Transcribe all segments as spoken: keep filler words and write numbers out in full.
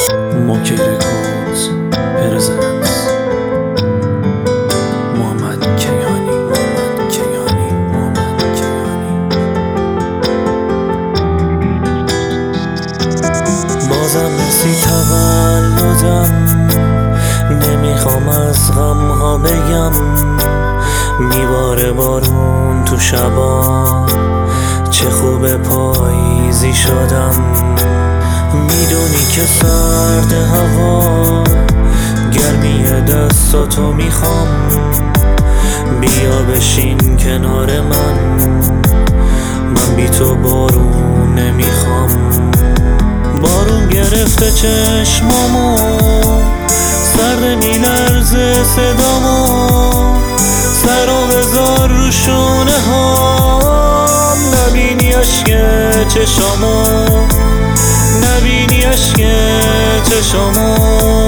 Monkey Records presents محمد کیانی محمد کیانی محمد کیانی. بازم مثل تولدم نمیخوام از غم ها بگم، میباره بارون تو شبا، چه خوب پاییزی شدم. میدونی که سرد هوا، گرمی دستاتو میخوام، بیا بشین کنار من، من بی تو بارون نمیخوام. بارون گرفته چشمامو، سرد میلرزه صدامو، سرو بذار رو شونه هام، نبینی عشق چشامو، نبینی عشق چشامو.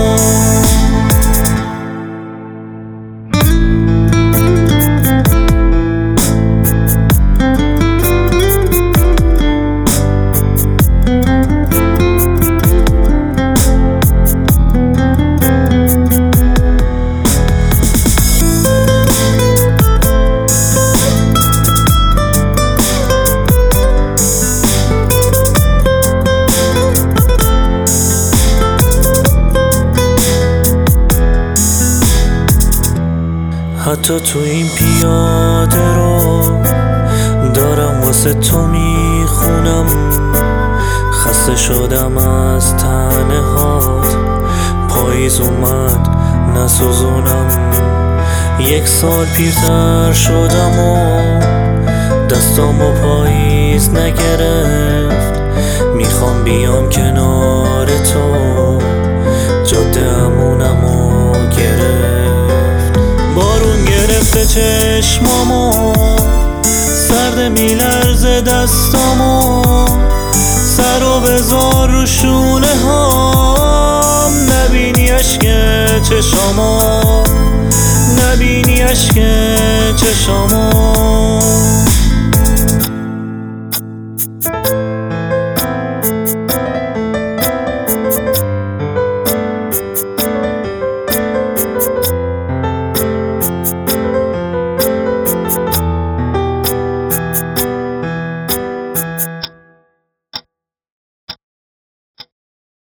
حتی تو این پیاده رو دارم واسه تو میخونم، خسته شدم از تنه هات، پاییز اومد نسوزونم. یک سال پیرتر شدم و دستامو پاییز نگرفت، میخوام بیام کنار تو، جاده امونمو گرفت. بارون گرفته چشمامو، سرد میلرزه دستامو، سرو بذار رو شونه هام، نبینی عشق چشامو، نبینی عشق چشامو.